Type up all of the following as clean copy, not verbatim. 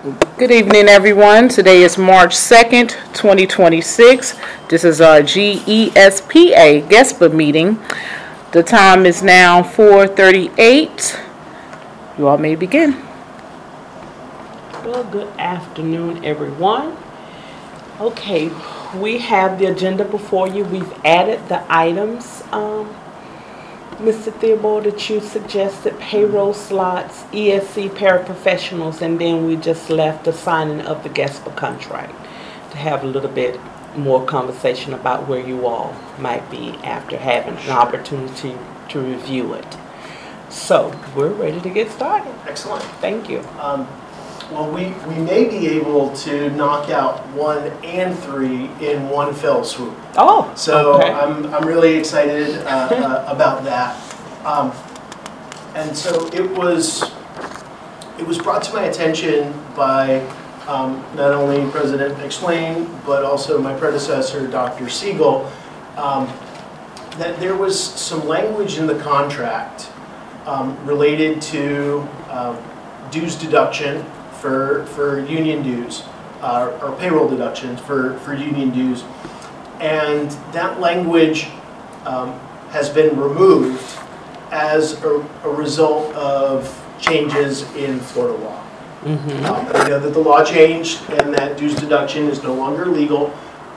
Good evening, everyone. Today is March 2nd, 2026. This is our GESPA GESPA meeting. The time is now 4:38. You all may begin. Well, good afternoon, everyone. Okay, we have the agenda before you. We've added the items, Mr. Theobald, that you suggested: payroll slots, ESC paraprofessionals, and then we just left the signing of the GESPA contract to have a little bit more conversation about where you all might be after having an opportunity to review it. So we're ready to get started. Excellent. Thank you. Well, we may be able to knock out 1 and 3 in one fell swoop. Oh, so okay. I'm really excited about that. And so it was brought to my attention by not only President McSwain, but also my predecessor, Dr. Siegel, that there was some language in the contract related to dues deduction for union dues, or payroll deductions for union dues. And that language has been removed as a result of changes in Florida law. Mm-hmm. We know that the law changed and that dues deduction is no longer legal.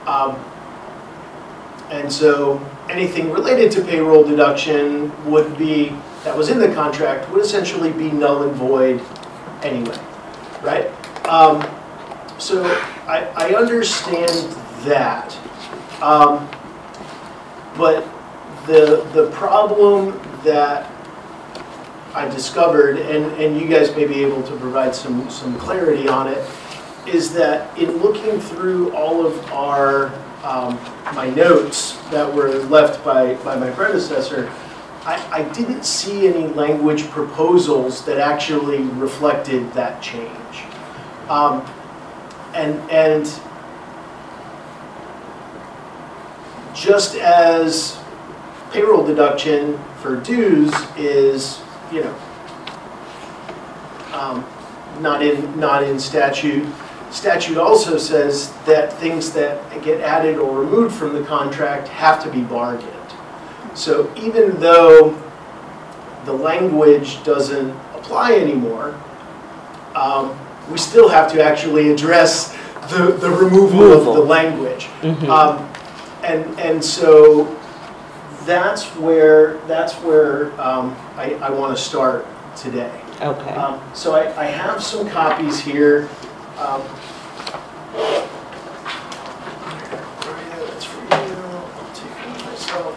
And so anything related to payroll deduction that was in the contract would essentially be null and void anyway. Right? So I understand that. But the problem that I discovered, and you guys may be able to provide some clarity on it, is that in looking through all of my notes that were left by my predecessor, I didn't see any language proposals that actually reflected that change. And just as payroll deduction for dues is, not in statute. Statute also says that things that get added or removed from the contract have to be bargained. So even though the language doesn't apply anymore, we still have to actually address the removal of the language. Mm-hmm. And so that's where I want to start today. Okay. So I have some copies here. That's for you. I'll take one myself.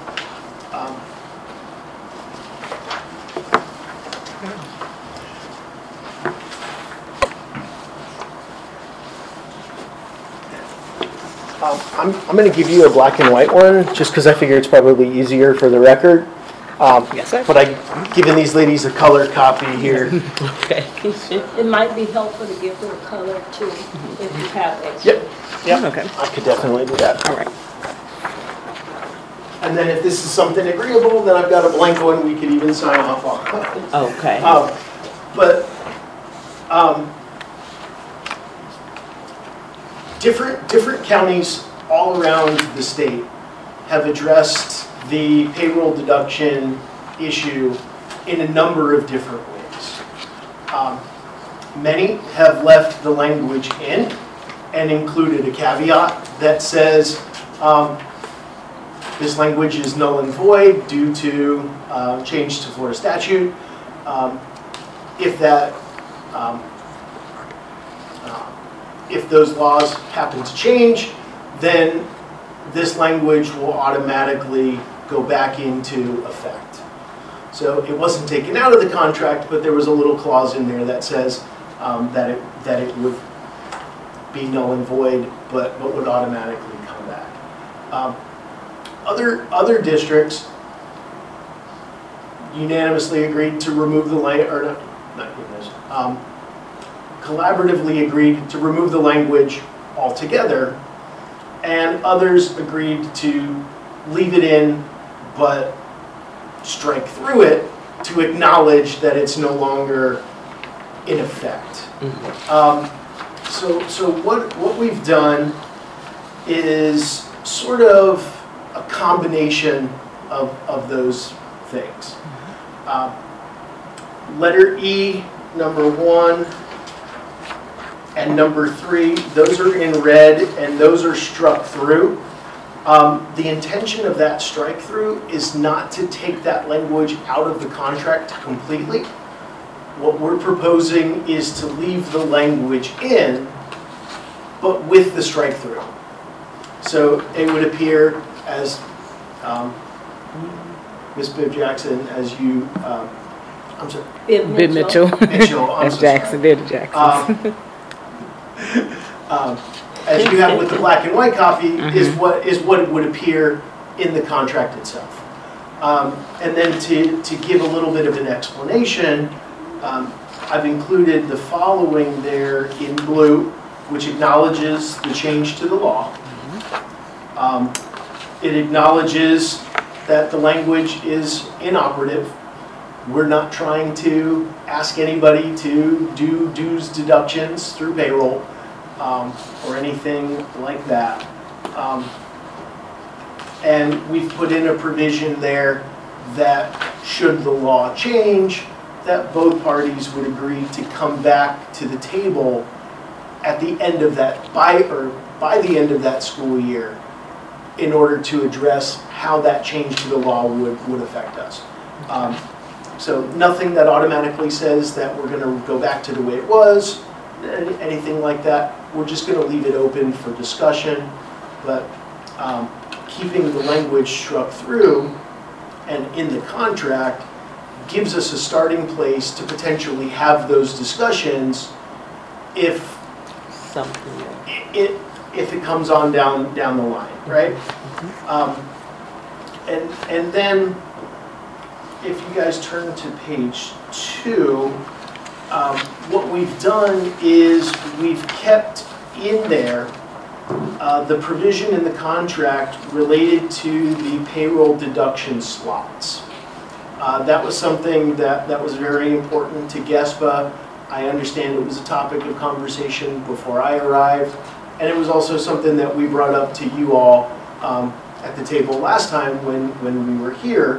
I'm going to give you a black and white one, just because I figure it's probably easier for the record. Yes, sir. But I've given these ladies a colored copy here. Okay. It might be helpful to give them a color too, if you have extra. Yep. Okay. I could definitely do that. All right. And then if this is something agreeable, then I've got a blank one we could even sign off on. Okay. But different counties all around the state have addressed the payroll deduction issue in a number of different ways. Many have left the language in and included a caveat that says this language is null and void due to change to Florida statute. If those laws happen to change, then this language will automatically go back into effect. So it wasn't taken out of the contract, but there was a little clause in there that says that it would be null and void, but would automatically come back. Other districts unanimously agreed to remove the language, or not unanimously, collaboratively agreed to remove the language altogether, and others agreed to leave it in, but strike through it to acknowledge that it's no longer in effect. So what we've done is sort of a combination of those things. Letter E, number 1, and number 3, those are in red and those are struck through. The intention of that strike through is not to take that language out of the contract completely. What we're proposing is to leave the language in, but with the strike through. So it would appear as Ms. Bibb Jackson, as you, I'm sorry. Bibb Mitchell. Mitchell, I'm As so Jackson, sorry. they're the Jacksons. As you have with the black and white copy, is what it would appear in the contract itself. And then to give a little bit of an explanation, I've included the following there in blue, which acknowledges the change to the law. It acknowledges that the language is inoperative. We're not trying to ask anybody to do dues deductions through payroll or anything like that. And we've put in a provision there that should the law change, that both parties would agree to come back to the table at the end of that, by the end of that school year, in order to address how that change to the law would affect us. So nothing that automatically says that we're going to go back to the way it was, anything like that. We're just going to leave it open for discussion, but keeping the language struck through and in the contract gives us a starting place to potentially have those discussions if it comes on down the line, right? And then if you guys turn to page 2, what we've done is we've kept in there the provision in the contract related to the payroll deduction slots. That was something that was very important to GESPA. I understand it was a topic of conversation before I arrived, and it was also something that we brought up to you all at the table last time when we were here.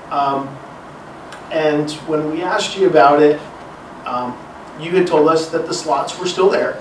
And when we asked you about it, you had told us that the slots were still there.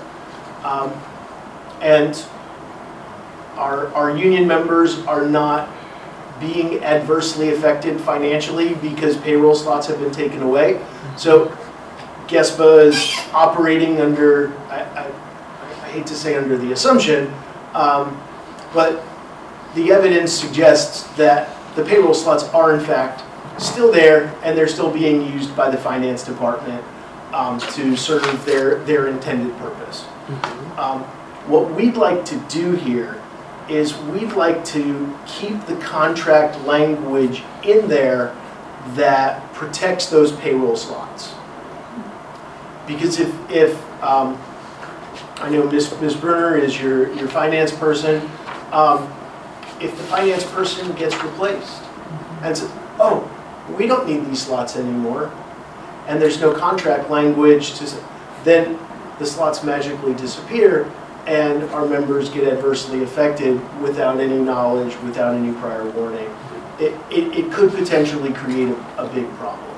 And our union members are not being adversely affected financially because payroll slots have been taken away. So GESPA is operating under, I hate to say under the assumption, but the evidence suggests that the payroll slots are in fact still there and they're still being used by the finance department to serve their intended purpose. What we'd like to do here is we'd like to keep the contract language in there that protects those payroll slots. Because if I know Ms. Brunner is your finance person, if the finance person gets replaced and says, oh, we don't need these slots anymore, and there's no contract language to say, then the slots magically disappear and our members get adversely affected without any knowledge, without any prior warning. It could potentially create a big problem.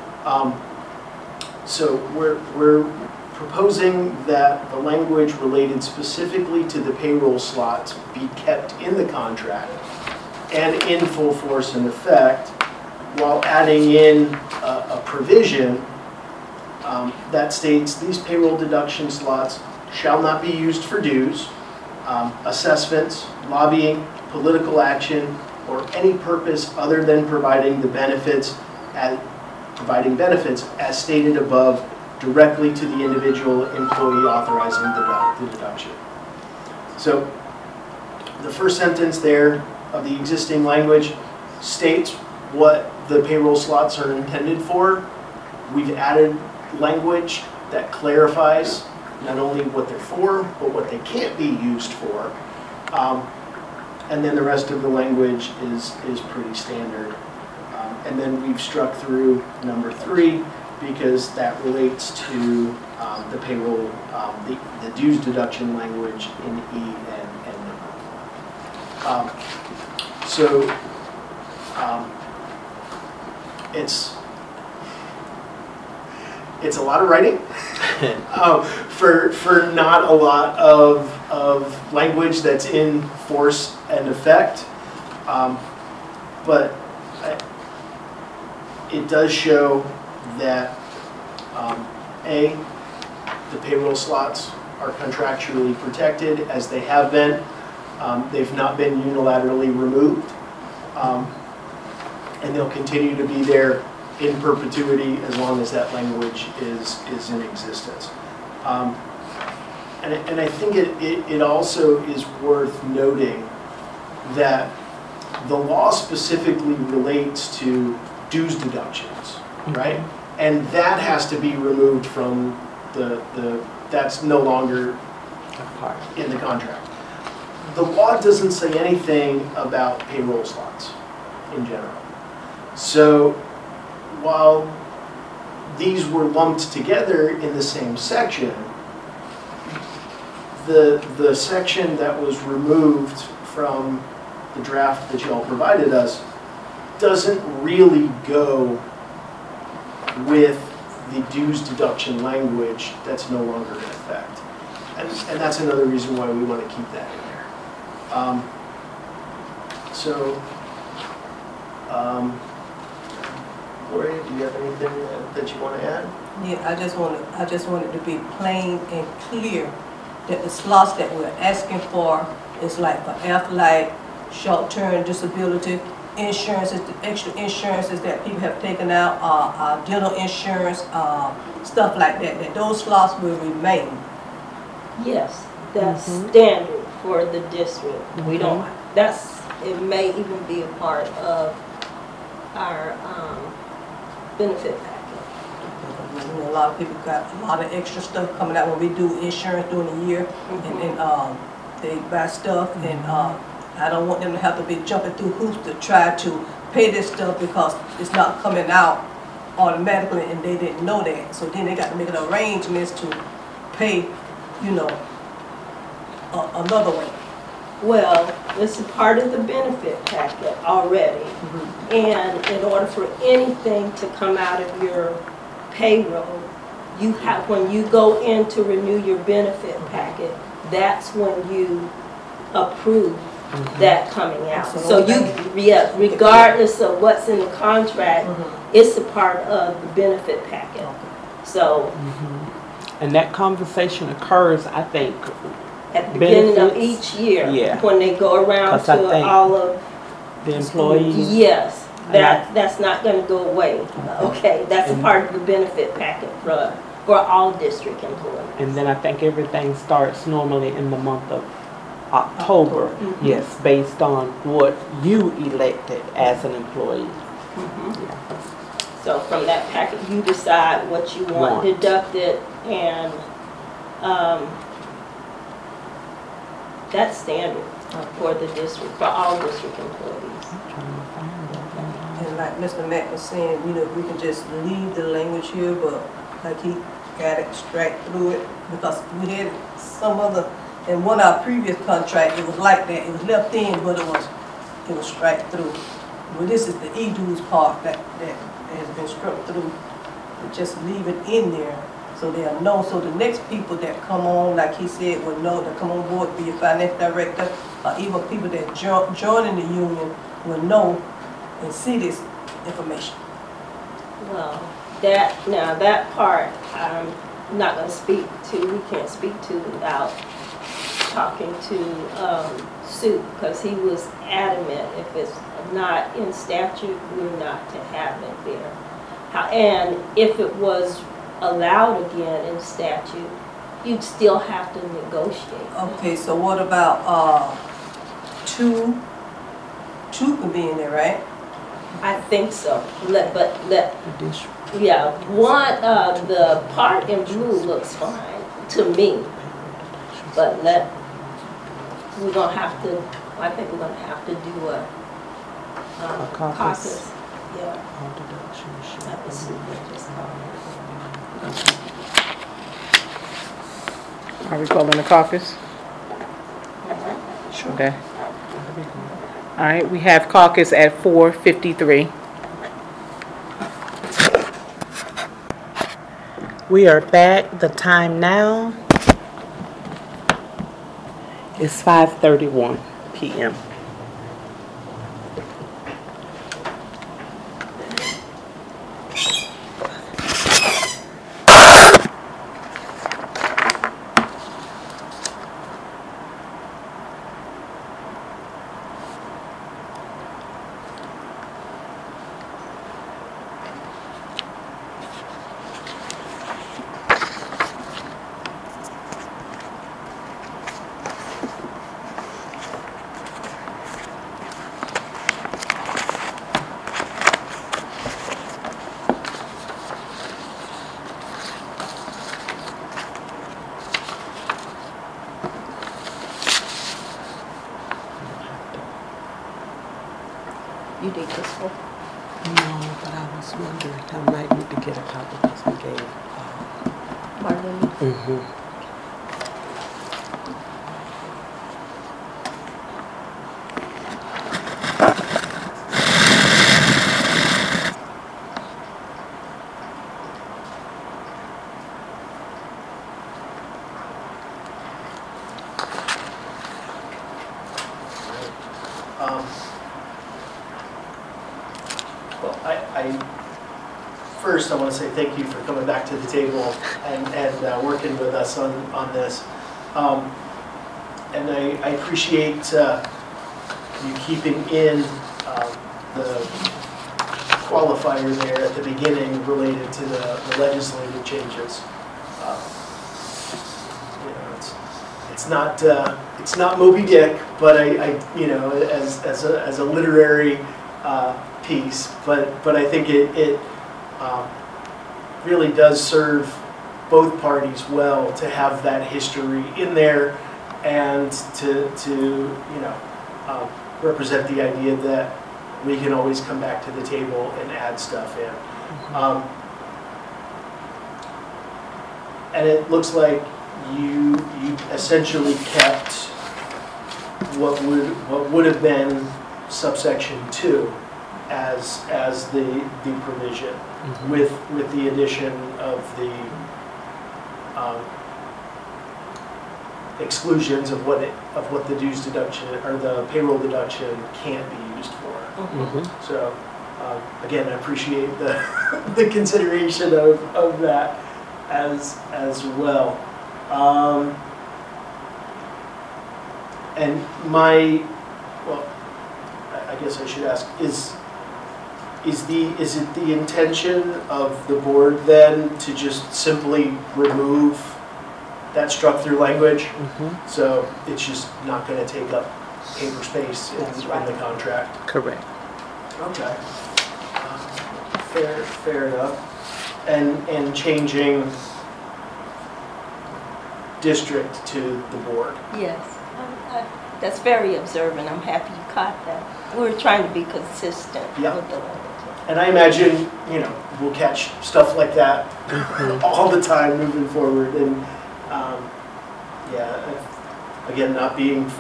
So we're proposing that the language related specifically to the payroll slots be kept in the contract and in full force and effect, while adding in a provision that states these payroll deduction slots shall not be used for dues, assessments, lobbying, political action, or any purpose other than providing benefits as stated above directly to the individual employee authorizing the deduction. So the first sentence there of the existing language states what the payroll slots are intended for. We've added language that clarifies not only what they're for, but what they can't be used for. And then the rest of the language is pretty standard. And then we've struck through number 3 because that relates to the payroll, the dues deduction language in E and N. So it's a lot of writing for not a lot of language that's in force and effect, but it does show that A, the payroll slots are contractually protected as they have been. They've not been unilaterally removed, and they'll continue to be there in perpetuity as long as that language is in existence. And I think it also is worth noting that the law specifically relates to dues deductions, right? And that has to be removed from that's no longer in the contract. The law doesn't say anything about payroll slots in general. So while these were lumped together in the same section, the section that was removed from the draft that y'all provided us doesn't really go with the dues deduction language that's no longer in effect. And that's another reason why we want to keep that in there. Gloria, do you have anything that you want to add? Yeah, I just wanted to be plain and clear that the slots that we're asking for is like for athletic, short-term disability, insurances, the extra insurances that people have taken out, dental insurance, stuff like that, that those slots will remain. Yes, that's standard for the district. We don't, it may even be a part of our benefit package. You know, a lot of people got a lot of extra stuff coming out when we do insurance during the year, and they buy stuff, and I don't want them to have to be jumping through hoops to try to pay this stuff because it's not coming out automatically, and they didn't know that. So then they got to make arrangements to pay, you know, another way. Well, this is part of the benefit packet already. And in order for anything to come out of your payroll, you have, when you go in to renew your benefit packet, that's when you approve that coming out. So you, yeah, regardless of what's in the contract, it's a part of the benefit packet. So. And that conversation occurs, I think, at the beginning of each year, when they go around to all of the employees. Yes, that's not going to go away. Okay, that's a part of the benefit packet for all district employees. And then I think everything starts normally in the month of October. Yes, based on what you elected as an employee. So from that packet, you decide what you want deducted, and that's standard for the district, for all district employees. And like Mr. Mack was saying, you know, we can just leave the language here, but like he got to extract through it, because we had some other, in one of our previous contract, it was like that. It was left in, but it was straight through. Well, this is the e-dues part that has been struck through. We just leave it in there so they'll know. So the next people that come on, like he said, will know to come on board, be a finance director, or even people that joining the union will know and see this information. Well, that part I'm not going to speak to. We can't speak to without talking to Sue, because he was adamant if it's not in statute, we're not to have it there. And if it was allowed again in statute, you'd still have to negotiate. Okay, so what about two could be in there, right? I think so. Yeah, one, the part in blue looks fine to me, but I think we're gonna have to do a caucus Yeah. All deductions should That was be just Are we calling the caucus? Sure. Okay. That'll be good. All right, we have caucus at 4:53. We are back. The time now is 5:31 p.m. You did this one? No, but I was wondering, I might need to get a copy because we gave. Marlene? Mm-hmm. Um, Well, first, I want to say thank you for coming back to the table and working with us on this. And I appreciate you keeping in the qualifier there at the beginning related to the legislative changes. You know, it's not Moby Dick, but I you know, as a literary piece, but I think it really does serve both parties well to have that history in there and to you know represent the idea that we can always come back to the table and add stuff in. And it looks like you essentially kept what would have been subsection 2 as the provision, with the addition of the exclusions of what the dues deduction or the payroll deduction can't be used for. Mm-hmm. So again, I appreciate the the consideration of that as well. And well, I guess I should ask, is it the intention of the board then to just simply remove that struck-through language? Mm-hmm. So it's just not going to take up paper space in the contract? Correct. Okay. Fair enough. And changing district to the board. Yes. That's very observant. I'm happy you caught that. We're trying to be consistent Yeah. with the language. And I imagine, you know, we'll catch stuff like that all the time moving forward. And again, not being,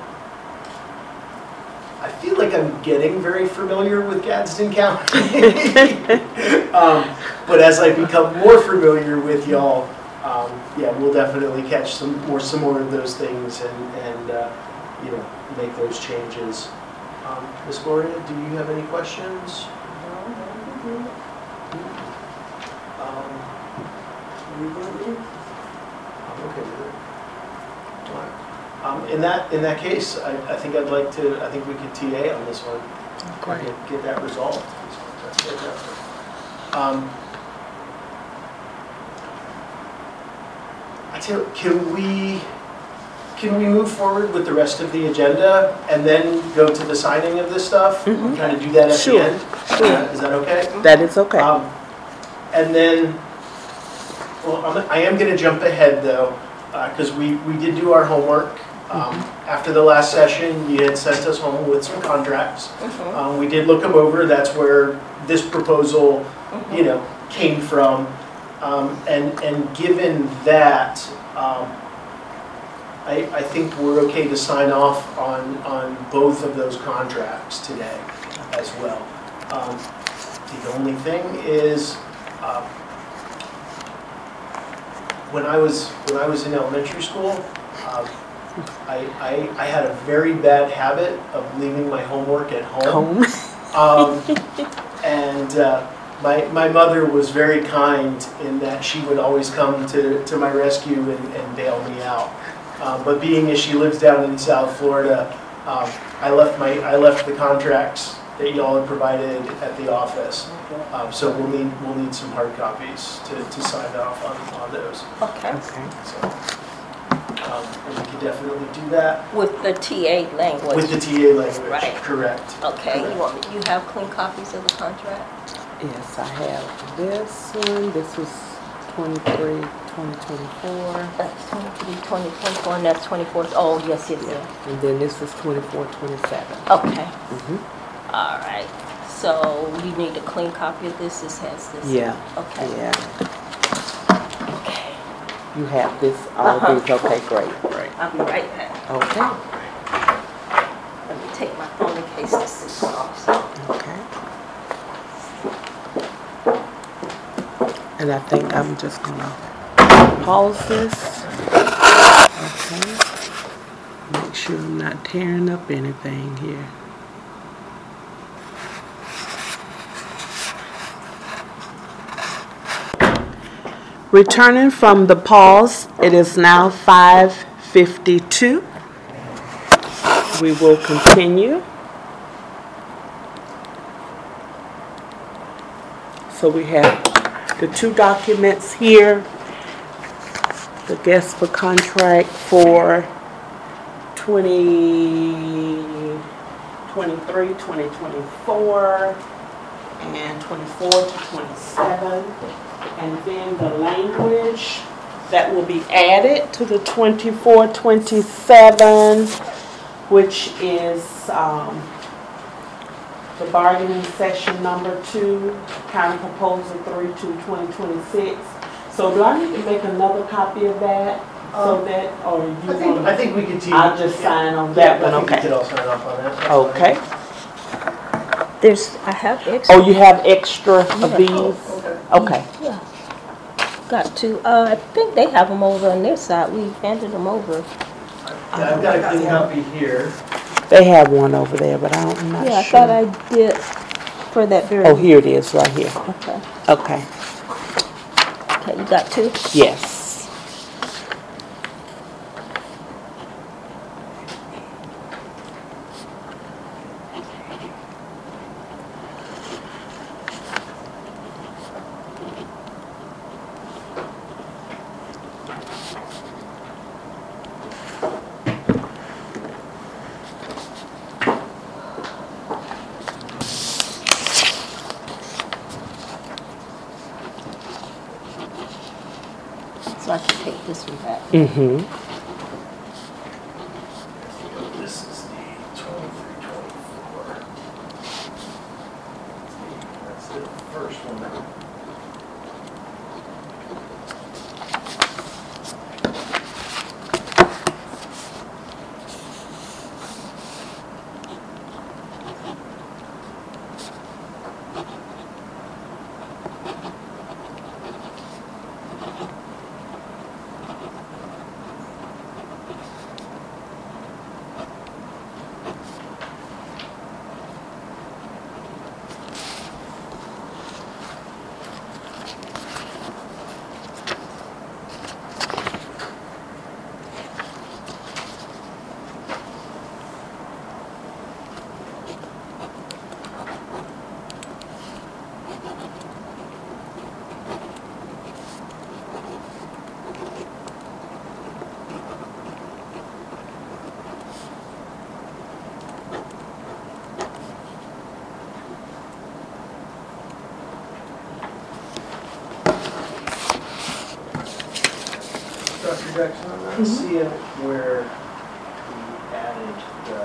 I feel like I'm getting very familiar with Gadsden County. But as I become more familiar with y'all, we'll definitely catch some more of those things and you know, make those changes. Ms. Gloria, do you have any questions? I'm okay with it. All right. In that case, I think I think we could TA on this one. Great. Get that resolved. That's fantastic. I tell you, can we move forward with the rest of the agenda and then go to the signing of this stuff? Mhm. Kind of do that at Sure. the end? Sure. Is that okay? That is okay. And then, well, I am going to jump ahead though, because we did do our homework After the last session, you had sent us home with some contracts. We did look them over. That's where this proposal, came from. And given that, I think we're okay to sign off on both of those contracts today as well. The only thing is, when I was in elementary school, I had a very bad habit of leaving my homework at home. And my mother was very kind in that she would always come to my rescue and bail me out. But being as she lives down in South Florida, I left the contracts that y'all had provided at the office. So we'll need some hard copies to sign off on those. Okay. So, and we could definitely do that. With the TA language? With the TA language, Right. Correct. Okay, Correct. you have clean copies of the contract? Yes, I have this one. This was 23, 2024. That's 23, 2024, and that's 24. Oh, yes. And then this was 24, 27. Okay. Mm-hmm. All right. So you need a clean copy of this? This has this? Yeah. Okay. Yeah. Okay. You have this, all these. Okay, great. I'll be right back. Okay. Let me take my phone in case this is off. Okay. And I think I'm just gonna pause this. Okay. Make sure I'm not tearing up anything here. Returning from the pause, it is now 5:52. We will continue. So we have the two documents here. The GESPA contract for 2023, 2024, and 24 to 27. And then the language that will be added to the 24, 27, which is the bargaining session number 2, county proposal 3/2/2026. So do I need to make another copy of that? So that, or you want? I think we could. I'll just sign on that one, I think we okay. could all sign off on that. That's Okay. I have extra. Oh, you have extra of Yeah. these? Okay. Okay. Yeah. Got to. I think they have them over on their side. We handed them over. Yeah, I've got a clean copy here. They have one over there, but I'm not Yeah, I sure. thought I did for that very. Oh, here it is, right here. Okay. Okay. Okay, you got two? Yes. So I can take this one back. Mm-hmm. This is the 23-24. That's the first one. Dr. Jackson, I'm not seeing where added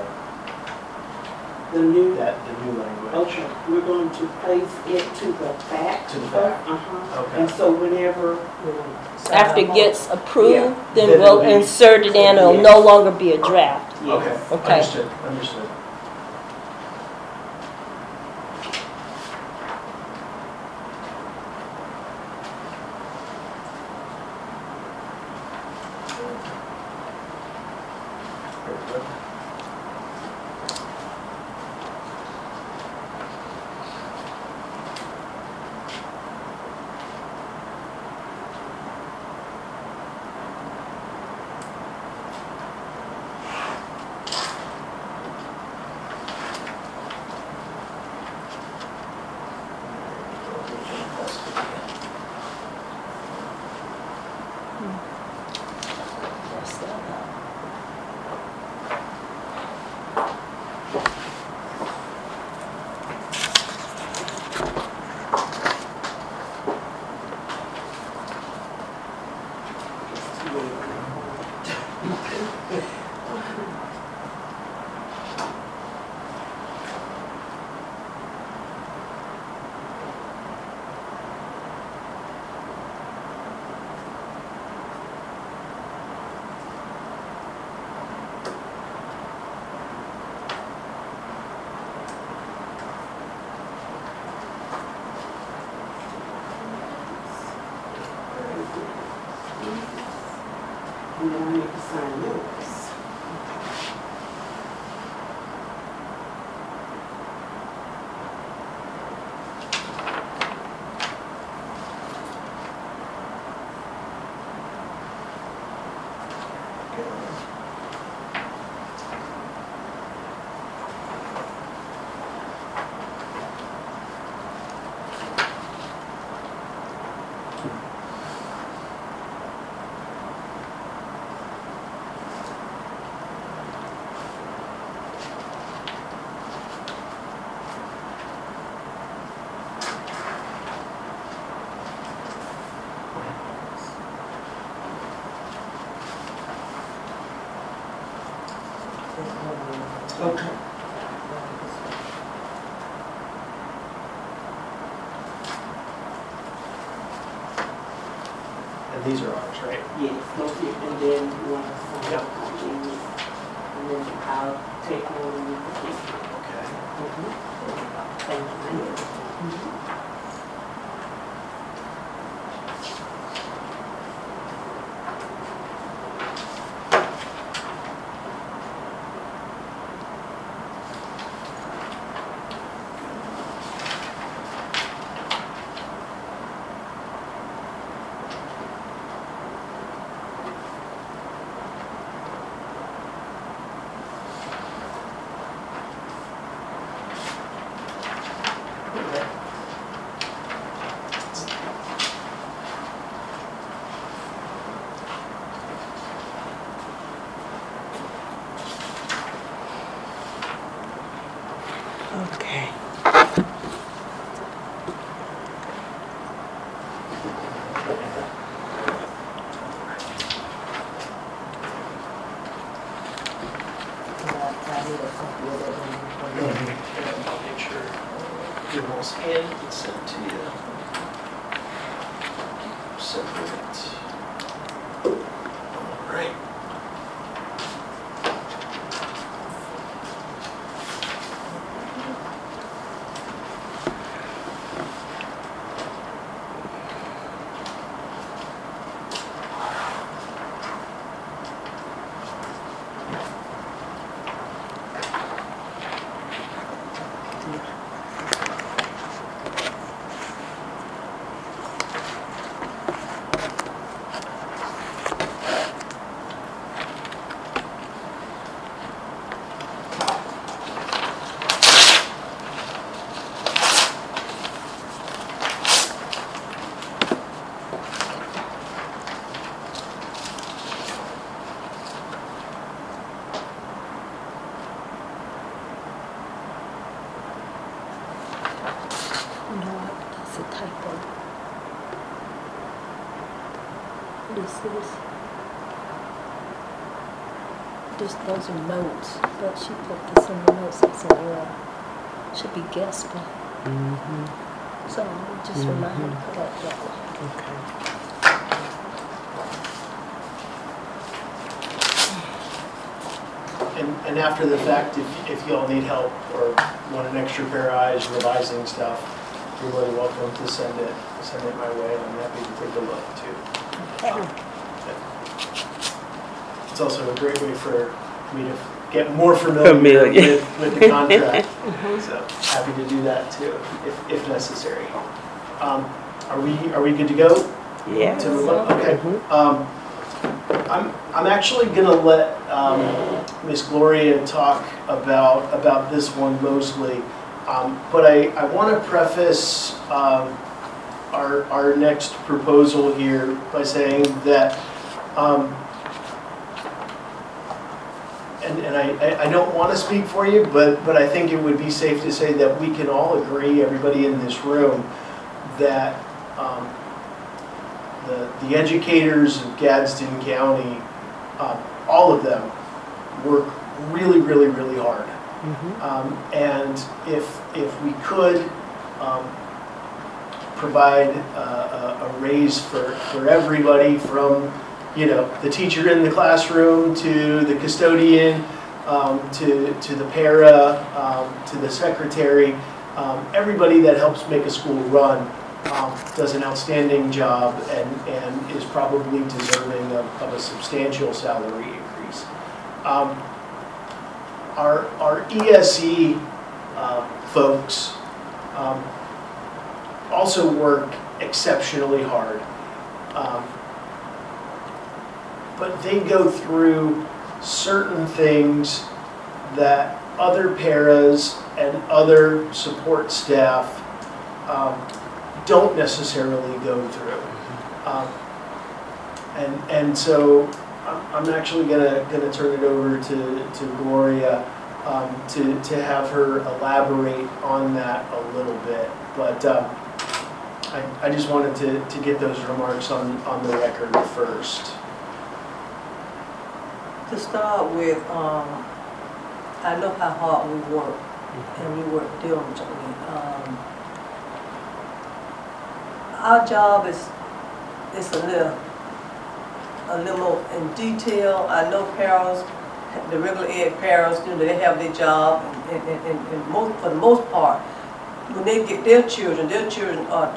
The new, the new language. okay, we're going to place it to the back. To the back. Uh-huh. Okay. And so whenever, After it gets approved, Yeah. then Then we'll it'll be- insert it in, it'll Yes. no longer be a draft. Okay, Okay. understood. Very good. and then I need to sign yours. Okay. And these are ours, right? Yes, those here, and then you want to sign Yep. on these, and then I'll take one and you can keep it. Okay. Thank you. Okay. I'll make sure your whole scan gets sent to you. Separate. All right. You know what, that's a typo. This is those are notes, but she put this in the notes. I said, well, should be guest, but. So I just remind her to put that way. Okay. And after the fact, if y'all need help or want an extra pair of eyes revising stuff, you're more than welcome to send it my way, and I'm happy to take a look too. It's also a great way for me to get more familiar. With the contract. So happy to do that too, if necessary. Are we good to go? Yeah. Okay. I'm actually going to let Miss Gloria talk about this one mostly, but I want to preface our next proposal here by saying that, and I don't want to speak for you, but I think it would be safe to say that we can all agree, everybody in this room, that the educators of Gadsden County, all of them, work really, really, really hard. And if we could provide a raise for everybody, from the teacher in the classroom to the custodian, to the para, to the secretary, everybody that helps make a school run does an outstanding job and is probably deserving of a substantial salary increase. Our ESE folks also work exceptionally hard, but they go through certain things that other paras and other support staff don't necessarily go through, and so I'm actually gonna turn it over to Gloria to have her elaborate on that a little bit, but I just wanted to get those remarks on the record first. To start with, I know how hard we work, and we work diligently. Our job is a little more in detail. I know paras, the regular ed paras, they have their job, and for the most part, when they get their children are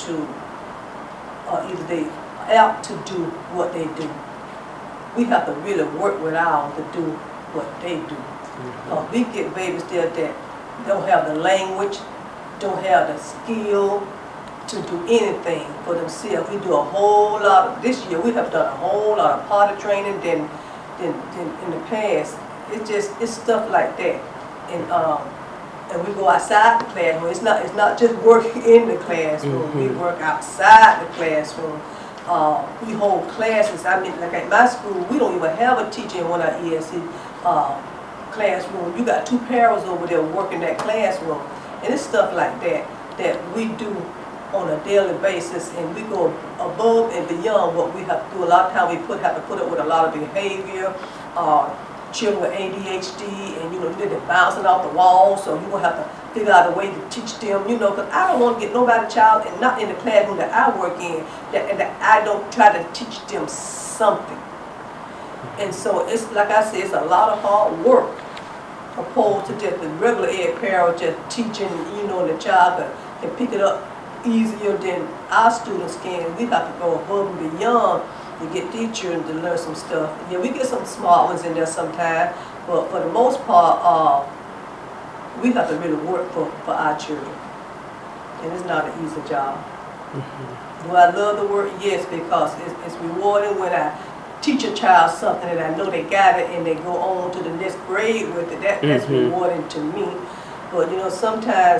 either they apt to do what they do. We have to really work with ours to do what they do. We get babies there that don't have the language, don't have the skill to do anything for themselves. We do a whole lot this year we have done a whole lot of potty training than in the past. It's stuff like that. And we go outside the classroom. It's not just work in the classroom. We work outside the classroom. We hold classes. I mean, like at my school, we don't even have a teacher in one of our ESE classroom. You got two paras over there working that classroom. And it's stuff like that we do on a daily basis, and we go above and beyond what we have to do. A lot of times we have to put up with a lot of behavior, children with ADHD, and they're bouncing off the wall, so you're gonna have to figure out a way to teach them, because I don't want to get nobody child, and not in the classroom that I work in, that I don't try to teach them something. And so it's like I said, it's a lot of hard work opposed to just the regular ed parent just teaching, the child can pick it up easier than our students can. We have to go above and beyond to get these children to learn some stuff. Yeah, we get some smart ones in there sometimes, but for the most part, we have to really work for our children. And it's not an easy job. Do I love the work? Yes, because it's rewarding when I teach a child something and I know they got it and they go on to the next grade with it. That's rewarding to me. But sometimes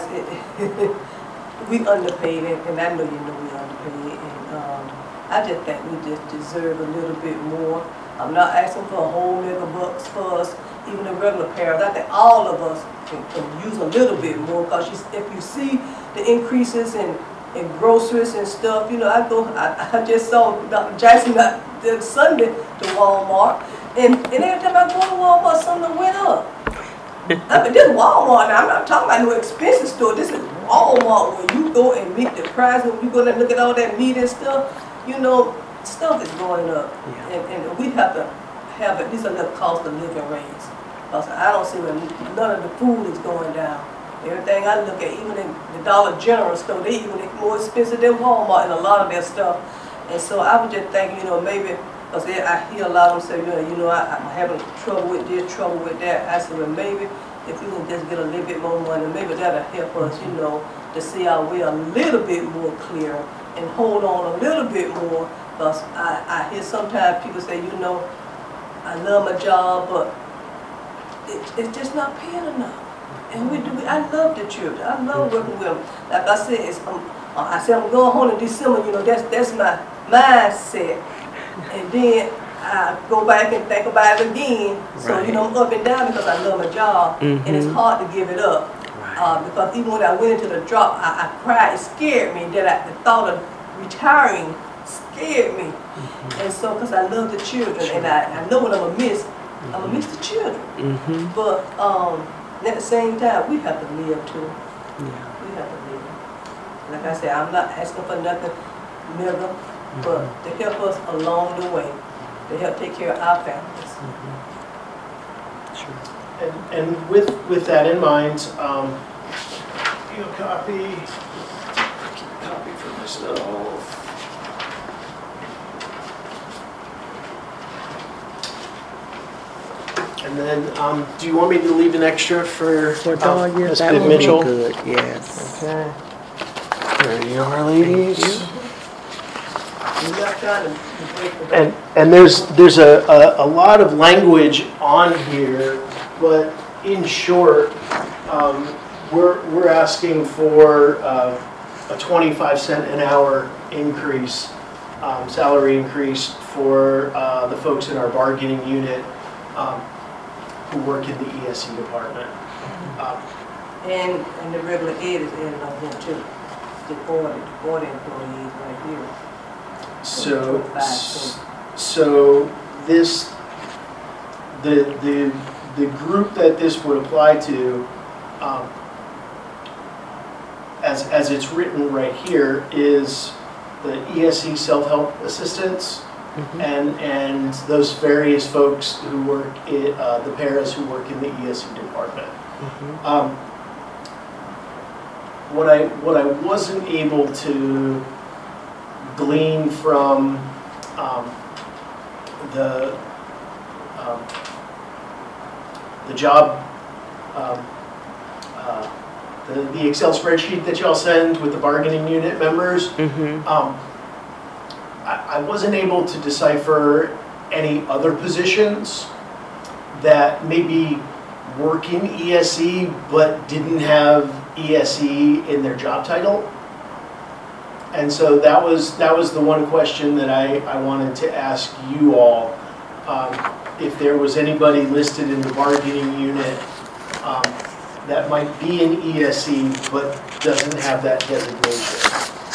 we underpaid it, and I know we underpaid, and I just think we just deserve a little bit more. I'm not asking for a whole $1,000,000 for us, even the regular parents. I think all of us can use a little bit more, because if you see the increases in groceries and stuff, I just saw Dr. Jackson Sunday to Walmart, And every time I go to Walmart, something went up. I mean, this is Walmart now. I'm not talking about no expensive store. This is Walmart where you go and meet the price. When you go there and look at all that meat and stuff, you know, stuff is going up. Yeah. And we have to have at least enough cost of living rates. Because I don't see where none of the food is going down. Everything I look at, even in the Dollar General store, they even more expensive than Walmart and a lot of their stuff. And so I was just thinking, you know, maybe, because I hear a lot of them say, I'm having trouble with this, trouble with that. I said, well, maybe if we can just get a little bit more money, maybe that'll help us, you know, to see our way a little bit more clear and hold on a little bit more. Because I hear sometimes people say, you know, I love my job, but it's just not paying enough. And I love the children. I love working with them. Like I said, I'm going home in December, you know, that's my mindset. And then I go back and think about it again. So, you know, I'm up and down because I love my job. And it's hard to give it up. Because even when I went into the drop, I cried. It scared me. That the thought of retiring scared me. And so, because I love the children, and I know what I'm going to miss. I'm going to miss the children. But at the same time, we have to live too. Yeah. We have to live. Like I said, I'm not asking for nothing mega, but to help us along the way, to help take care of our families. Sure. And with that in mind, you copy, keep a copy for myself. And then, do you want me to leave an extra for Dahlia? Ms. That would be Mitchell? good, yes. Okay. There you are, ladies. We're not trying to break the bank. And there's a lot of language on here, but in short, we're asking for a 25-cent an hour increase, salary increase for the folks in our bargaining unit who work in the ESE department. And the regular ed is added on here too. The 40 employees right here. So this, the group that this would apply to, as it's written right here, is the ESE self-help assistants and those various folks who work in, the paras who work in the ESE department. What I wasn't able to glean from the job, the Excel spreadsheet that y'all send with the bargaining unit members, I wasn't able to decipher any other positions that maybe work in ESE but didn't have ESE in their job title. And so that was the one question that I wanted to ask you all. If there was anybody listed in the bargaining unit that might be in ESE but doesn't have that designation.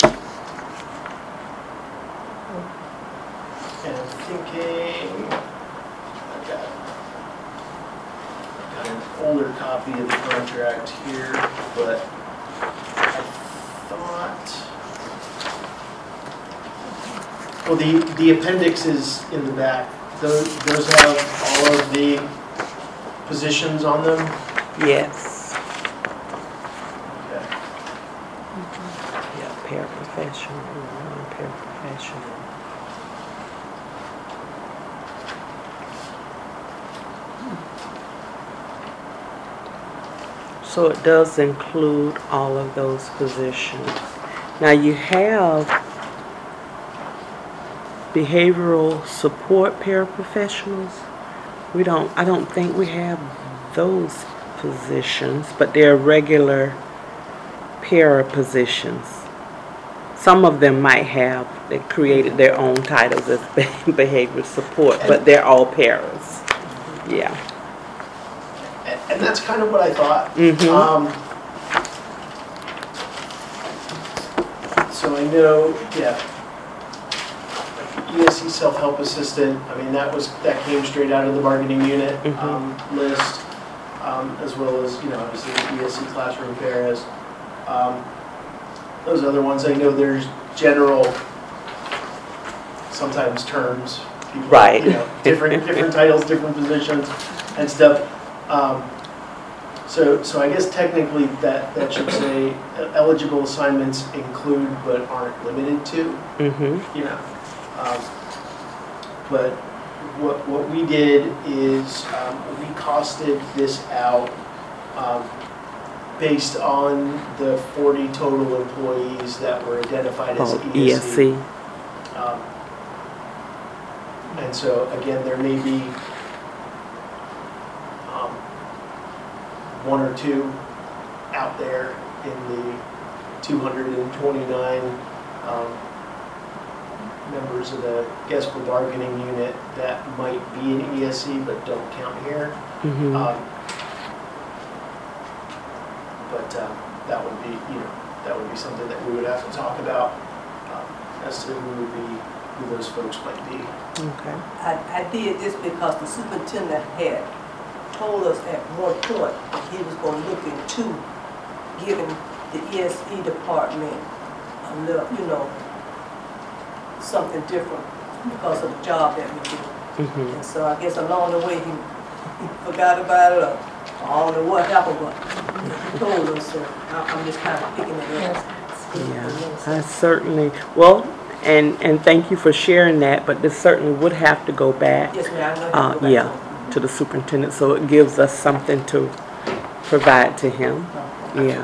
And I'm thinking, I've got an older copy of the contract here, but I thought, well, the appendix is in the back. Those have all of the positions on them? Yes. Okay. Yeah, paraprofessional, non-paraprofessional. So it does include all of those positions. Now you have behavioral support paraprofessionals. I don't think we have those positions, but they're regular para positions. Some of them might have, they created their own titles as behavior support, but they're all paras. Yeah. And that's kind of what I thought. So I know, yeah. ESC self-help assistant, I mean, that came straight out of the bargaining unit list, as well as, obviously the ESC classroom paras. Those other ones, I know there's general, sometimes terms, people, Right. Different titles, different positions and stuff. So I guess technically that should say eligible assignments include but aren't limited to. But what we did is we costed this out based on the 40 total employees that were identified as ESC. And so again, there may be one or two out there in the 229 members of the GESPA bargaining unit that might be in ESC but don't count here. But that would be something that we would have to talk about as to who those folks might be. Okay. I did this because the superintendent had told us at one point that he was going to look into giving the ESE department a little, something different because of the job that we do. And so I guess along the way he forgot about it, or I don't know what happened, but he told us, so I'm just kind of picking it up. Yeah, I certainly, and thank you for sharing that, but this certainly would have to go back. Yes, ma'am, I know you go back. To the superintendent, so it gives us something to provide to him. Yeah.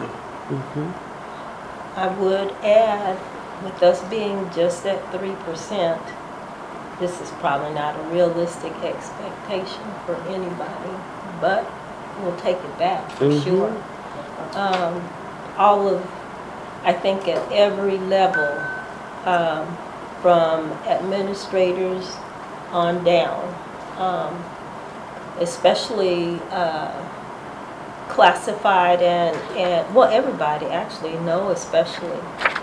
I would add, with us being just at 3%, this is probably not a realistic expectation for anybody, but we'll take it back for sure. I think at every level, from administrators on down, especially classified and well, everybody actually, especially,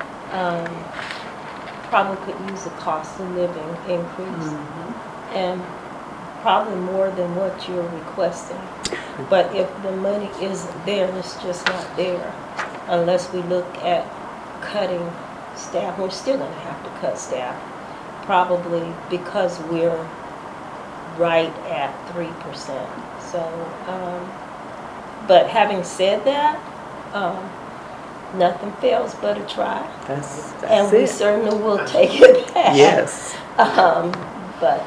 probably could use a cost of living increase, and probably more than what you're requesting. But if the money isn't there, it's just not there, unless we look at cutting staff. We're still going to have to cut staff, probably because we're right at 3%. So, but having said that, nothing fails but a try. That's and we it. certainly will take it back. Yes. But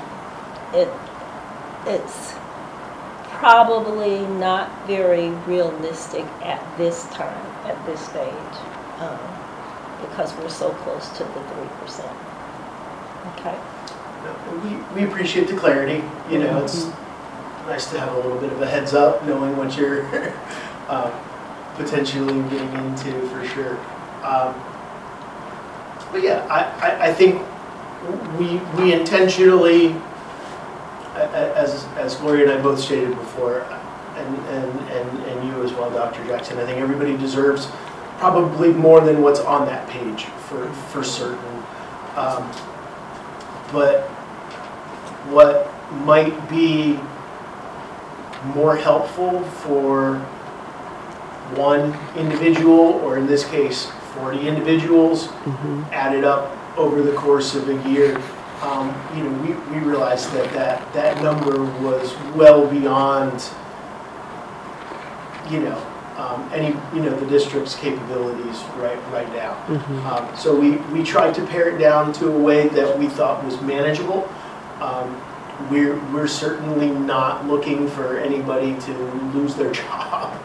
it's probably not very realistic at this time, at this stage, because we're so close to the 3%. Okay. We appreciate the clarity. It's nice to have a little bit of a heads up, knowing what you're potentially getting into for sure. But yeah, I think we intentionally, as Gloria and I both stated before, and you as well, Dr. Jackson, I think everybody deserves probably more than what's on that page for certain. But what might be more helpful for one individual, or in this case 40 individuals, added up over the course of a year, we realized that number was well beyond the district's capabilities right now. So we tried to pare it down to a way that we thought was manageable. We're certainly not looking for anybody to lose their job,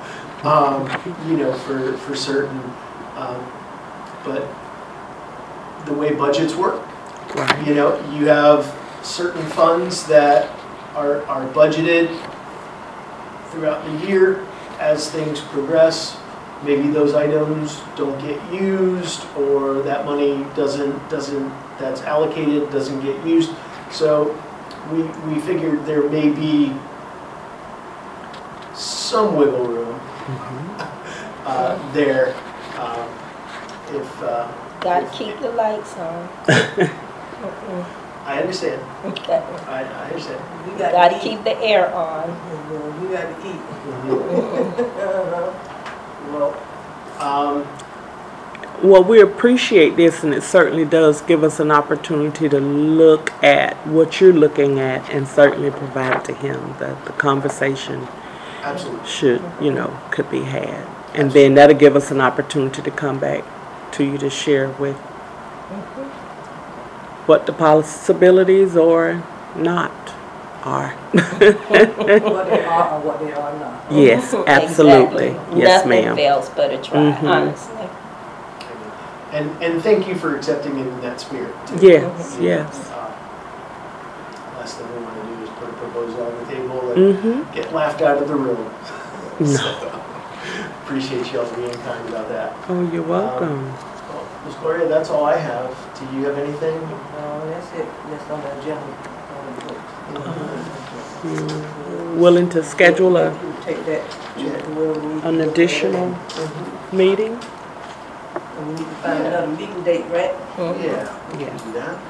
for certain. But the way budgets work, you have certain funds that are budgeted throughout the year. As things progress, maybe those items don't get used, or that money that's allocated doesn't get used. So we figured there may be some wiggle room there. Gotta keep the lights on. I understand. Okay. I understand. We Gotta eat. keep the air on. We gotta eat. Well, Well, we appreciate this, and it certainly does give us an opportunity to look at what you're looking at and certainly provide it to him. That the conversation absolutely. should, could be had. And then that'll give us an opportunity to come back to you to share with what the possibilities or not are. What they are or what they are not. Yes, absolutely. Exactly. Yes, Nothing ma'am. fails but a try, honestly. And thank you for accepting it in that spirit. too. Yes, yes. Last thing we want to do is put a proposal on the table and get laughed out of the room. No. So, appreciate y'all being kind about that. Oh, you're welcome. Well, Ms. Gloria, that's all I have. Do you have anything? No, that's it. That's on the agenda. Willing to schedule You take that to where we need to an go. additional meeting? And we need to find another meeting date, right? Yeah, we Yeah. can do that.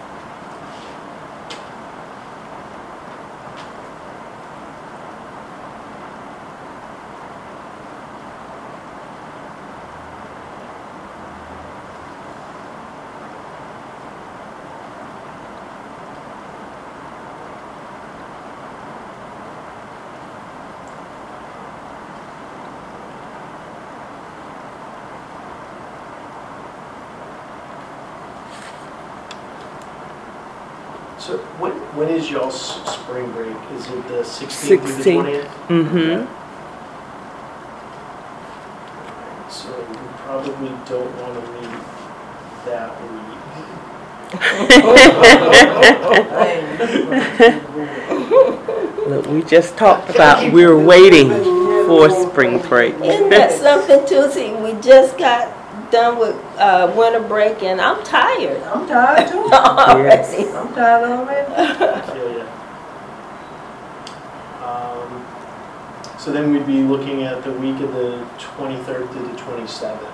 So when is y'all's spring break? Is it the 16th through the 20th? Mm-hmm. So we probably don't want to meet that week. Look, we just talked about we're waiting for spring break. Isn't that something, too? See, we just got done with winter break, and I'm tired I'm tired too. already. I'm tired already. I feel ya. So then we'd be looking at the week of the 23rd to the 27th.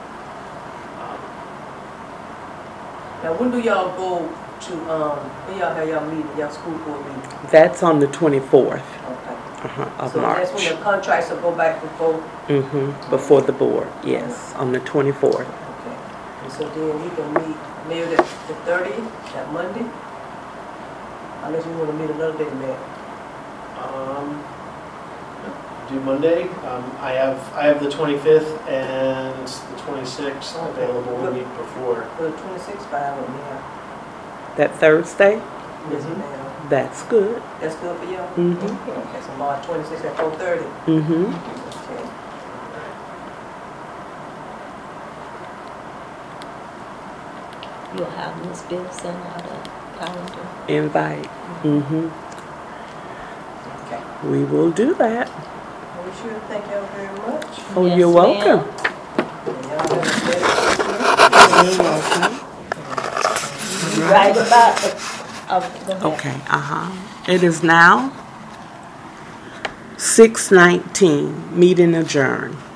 Now, when do y'all go to, when y'all have y'all meeting, y'all school board meeting? That's on the 24th Okay. of So that's when March. the contracts will go back before? Before the board, yes, on the 24th. Okay. And so then we can meet maybe the 30th, that Monday? Unless you want to meet another day, man. Do Monday. I have the 25th and the 26th available the week before. The 26th, fine with me. That Thursday, Yes, ma'am. that's good. That's good for y'all? Mm-hmm. Okay, so March 26th at 4:30. Mm-hmm. Okay. You'll have Ms. Bill send out a calendar. Invite. Mm-hmm. Okay. We will do that. Well, we sure thank y'all very much. Oh, Yes, you're ma'am. welcome. And y'all have a great You're welcome. Right about the Okay, It is now 6:19, meeting adjourned.